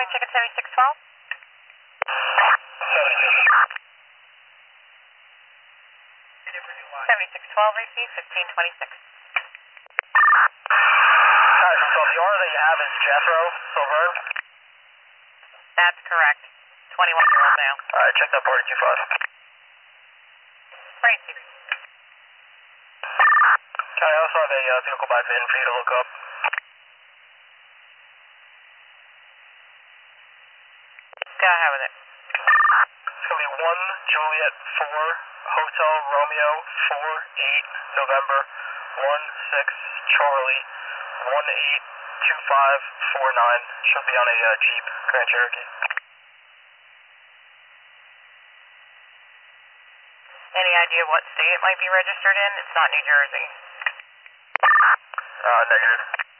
ticket 7612? 7612 receive 1526. Alright, so the owner that you have is Jethro Silverne? That's correct. 21-year-old male. Alright, check that 425. Right. I also have a vehicle by VIN for you to look up. Go ahead with it. It's going to be 1 Juliet 4 Hotel Romeo 48 November 16 Charlie 182549. Should be on a Jeep Grand Cherokee. Any idea what state it might be registered in? It's not New Jersey. Negative.